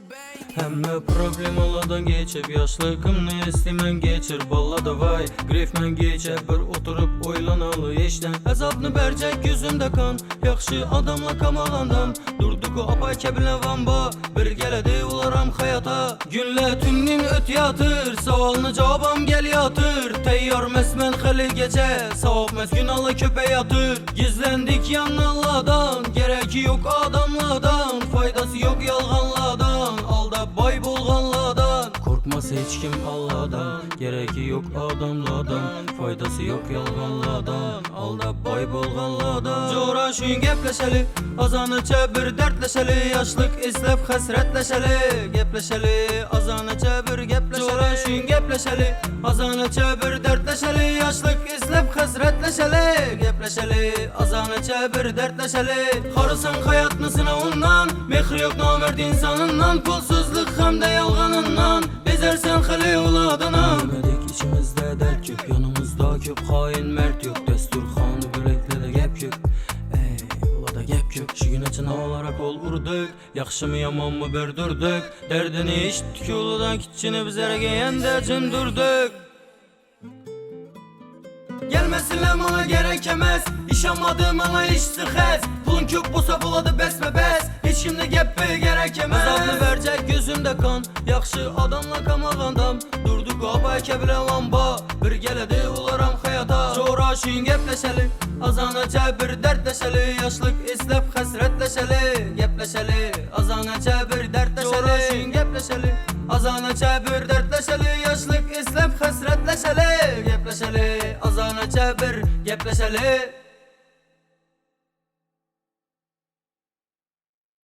Həmmə problemalardan geçip yaşlığımı istimən geçir ballada vay Grifmən gecə bir oturup oylanalı eşdən Əzabını bərcək yüzümdə kan Yaxşı adamla kamağandam Durduq o apay kəbilə vamba Bir gələdi ularam hayata Günlə tünnin öt yatır Savalını cavabam gel yatır Teyyar məsmən xəli gecə Savab məs günahlı köpək yatır Gizləndik yanlardan Gerəki yok adamlardan Faydası yok yalğanlardan Alda bay bolğanlardan Korkmaz hiç kim Allah'dan Gereki yok adamlardan Faydası yok yalğanlardan Alda bay bolğanlardan Coğraşın gepleşeli Azanıca bir dertleşeli Yaşlık izlep xəsrətləşeli Gepleşeli Azanıca bir gepleşeli Coğraşın gepleşeli Azanıca bir dertleşeli Yaşlık izlep xəsrətləşeli Gepleşeli Azanıca bir dertleşeli Harısan hayatını sınavından Mehri yok namert insanından Pulsuzluk hem de yalğanından Bezersen xəli oladına Bilmedik içimizde dert yok Yanımızda köp hain mert yok Desturxanı böləklə də gəp yok Olada gəp yok Şu gün için olarak ol vurduk Yaxşı mı yaman mı bördürdük Derdini işittik yoludan Kitçini bizlere geyende cündürdük Gelmesinler bana gerekemez İş amadım ana iş sıxəz Pulun kök bosa buladı besme bes Hiç kimde geppe gerekemez Azabını verecek gözümde kan Yaxşı adamla kamağandam Durduk abay kəbilə vamba Bir gələdi ularam hayata Coğraşın gepleşeli Azanaca bir dertleşeli Yaşlık islep xəsrətləşeli Gepleşeli Azanaca bir dertleşeli Coğraşın gepleşeli Azanaca bir dertleşeli Yaşlık islep xəsrətləşeli Gepleşeli Azanaca bir gepleşeli